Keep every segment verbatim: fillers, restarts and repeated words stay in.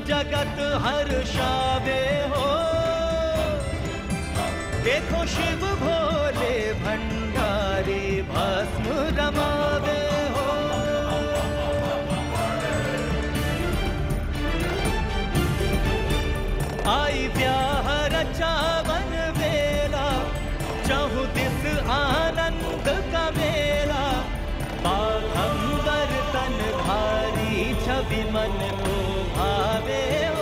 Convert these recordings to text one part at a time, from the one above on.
जगत हर्षावे हो। देखो शिव भोले भंडारी भस्म रमावे हो। आई ब्याह रचावन वेला, चहु दिस आनंद का मेला। बाघंबर तन भारी छवि मन को भावे हो।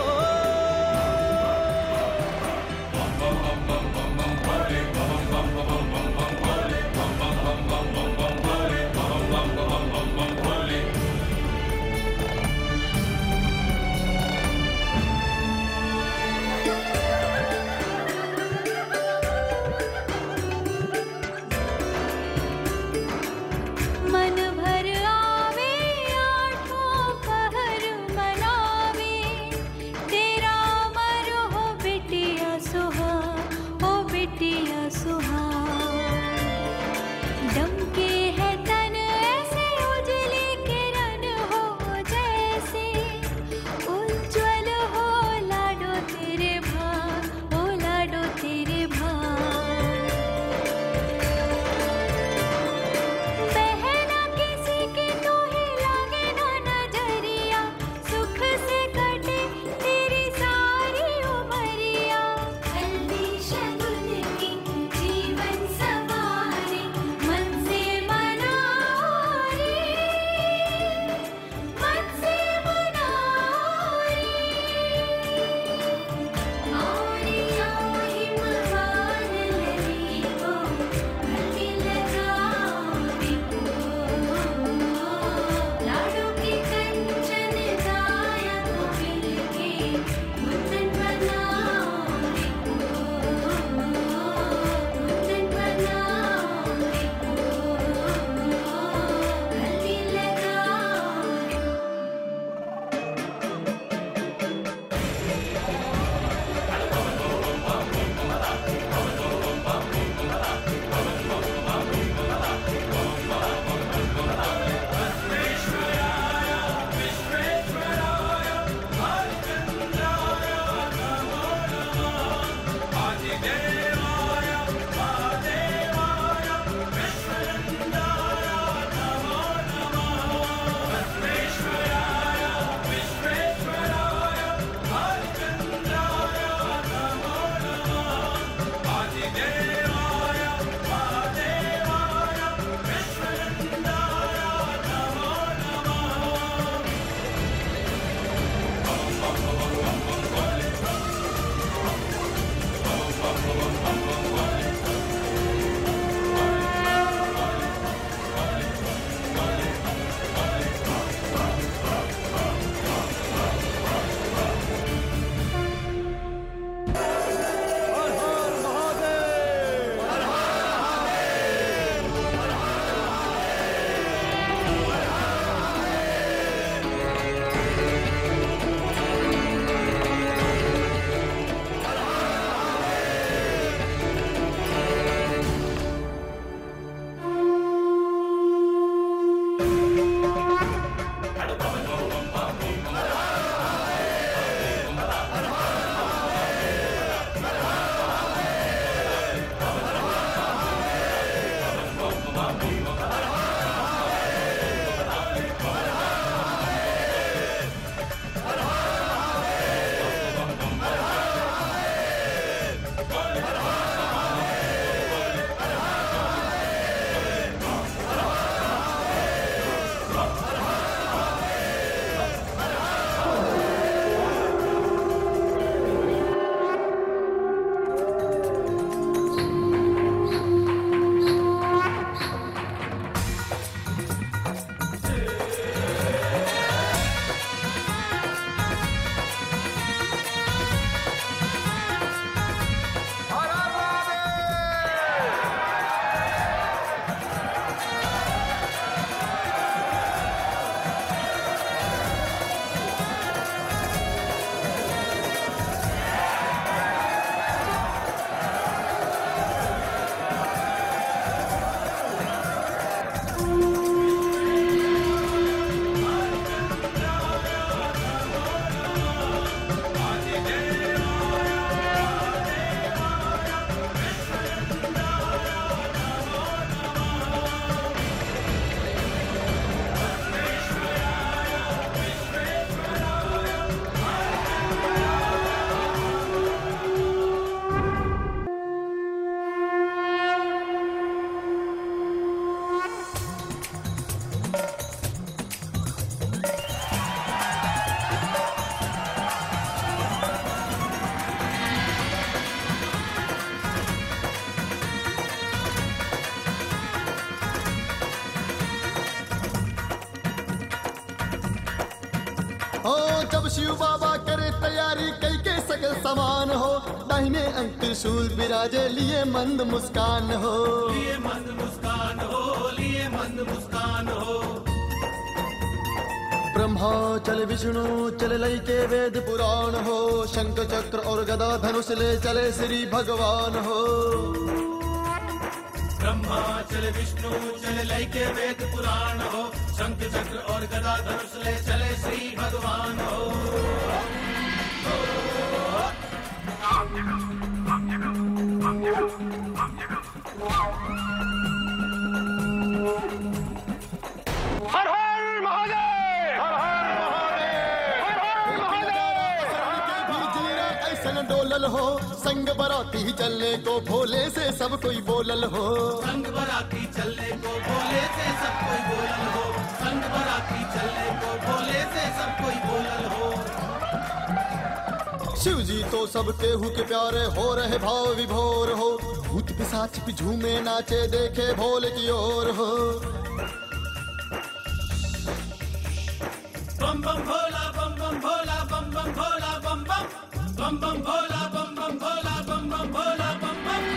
शिव बाबा करे तैयारी कई के सकल समान हो, दाहिने अंग त्रिशूल विराजे लिए मंद मुस्कान हो, लिए मंद मुस्कान हो, लिए मंद मुस्कान हो। ब्रह्मा चले विष्णु चले लई के वेद पुराण हो, शंख चक्र और गदा धनुष ले चले श्री भगवान हो। ब्रह्मा चले विष्णु चले लई के वेद पुराण हो, शंख चक्र और गदा धनुष ले चले श्री भगवान हो। हर हर महादेव, हर हर महादेव, हर हर महादेव। ऐसन डोलल हो संग बराती चलने को भोले से सब कोई बोलल हो, संग बराती चलने को भोले से सब कोई बोलल हो, संग बराती चलने को भोले से सब कोई बोलल हो। शिव जी तो सबके हु के प्यारे हो रहे भाव विभोर हो, भूत पिशाच भी झूमे नाचे देखे भोले की ओर हो। बम बम भोला बम बम भोला बम बम भोला बम बम बम बम भोला बम बम भोला बम बम भोला बम बम।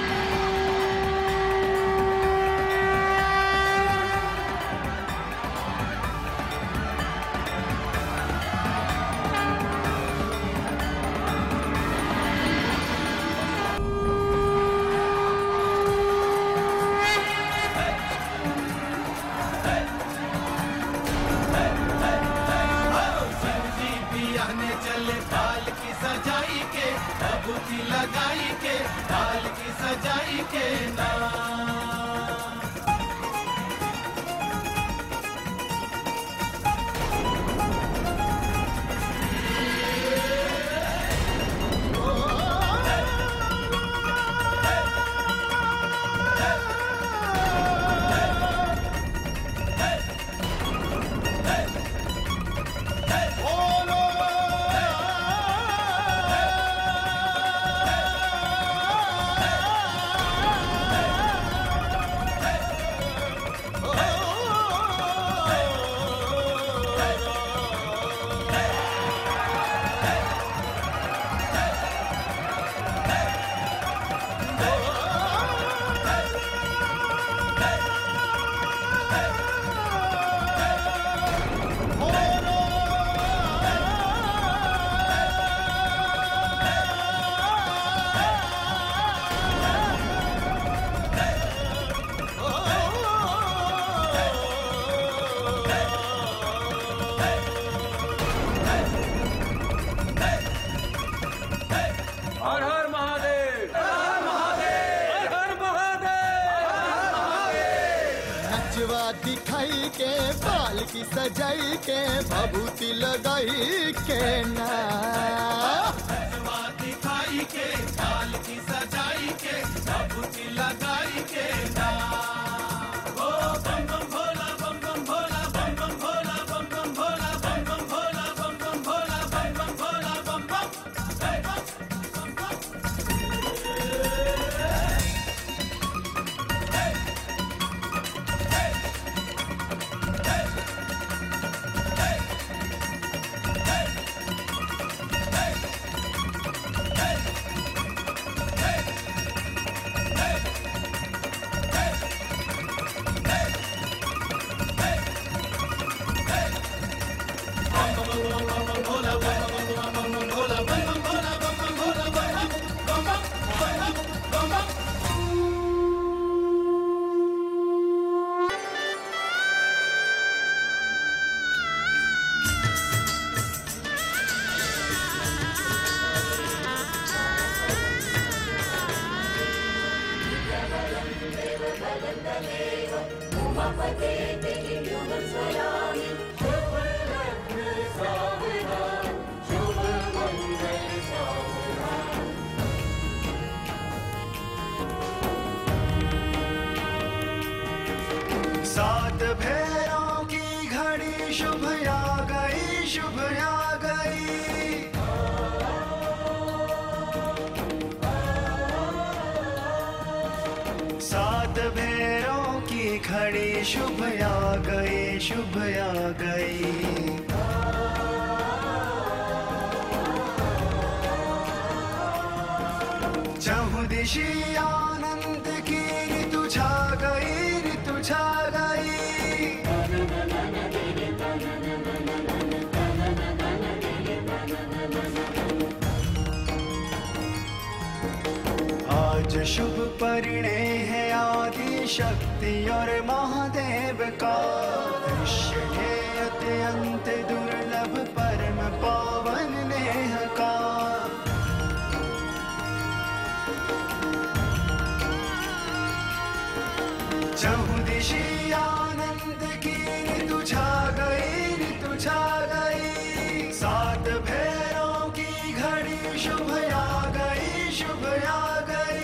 चले ताल की सजाई के, भभूति लगाई के, ताल की सजाई के नाम। हर हर महादेव, हर हर महादेव, हर हर महादेव। नचवा दिखाई के बाल की सजाई के, भभूति लगाई के ना। नचवा दिखाई के बाल की सजाई के, भभूति लगाई के ना। ओ बम बम भोला बम बम भोला बम बम भोला बम बम भोला बम बम भोला बम बम भोला बम बम भोला बम बम बम बम। सात फेरों की घड़ी शुभ आ गई, शुभ आ गई। सात फेरों की घड़ी शुभ आ गई, शुभ आ गई। चहुदिशी आनंद की ऋतु छा गई, ऋतु छा गई। आज शुभ परिणय है आदि शक्ति और महादेव का, दृश्य है अत्यंत दुर्लभ परम पावन नेह का। चहुदिशी आनंद की ऋतु छा गई, ऋतु छा गई। सात फेरों की घड़ी शुभ आ गई, शुभ आ गई।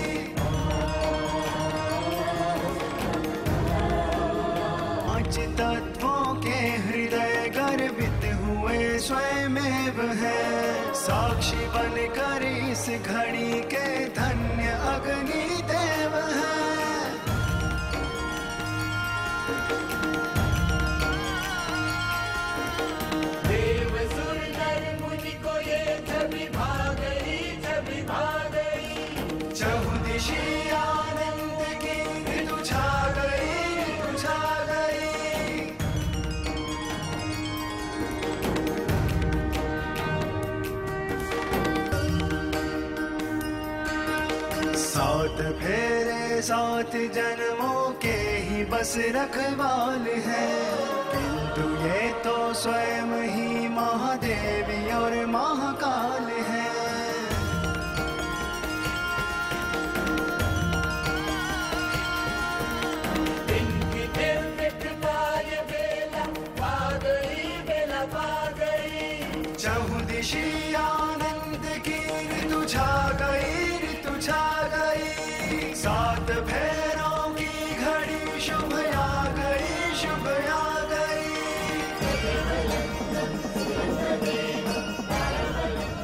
पांच तत्वों के हृदय गर्वित हुए स्वयमेव है, साक्षी बनकर इस घड़ी के धन्य अग्नि देव है। चहुदिशी आनंद की ऋतु छा गई, ऋतु छा गई। सात फेरे सात जन्मों के ही बस रखवाल है, किंतु ये तो स्वयं ही महादेवी और महाकाल है। चहुदिशी आनंद की ऋतु छा गई, ऋतु छा गई। सात फेरों की घड़ी शुभ